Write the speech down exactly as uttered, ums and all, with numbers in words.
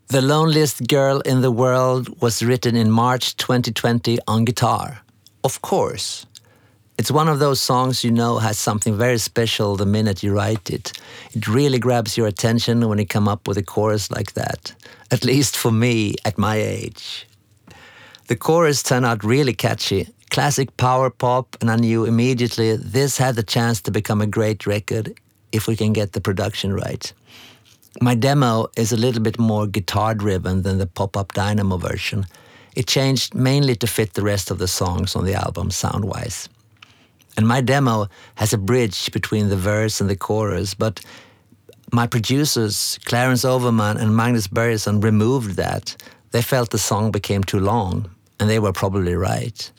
The Loneliest Girl in the World was written in March twenty twenty on guitar. Of course. It's one of those songs you know has something very special the minute you write it. It really grabs your attention when you come up with a chorus like that. At least for me, at my age. The chorus turned out really catchy. Classic power pop, and I knew immediately this had the chance to become a great record if we can get the production right. My demo is a little bit more guitar-driven than the pop-up dynamo version. It changed mainly to fit the rest of the songs on the album sound-wise. And my demo has a bridge between the verse and the chorus, but my producers, Clarence Overman and Magnus Börjesson, removed that. They felt the song became too long, and they were probably right.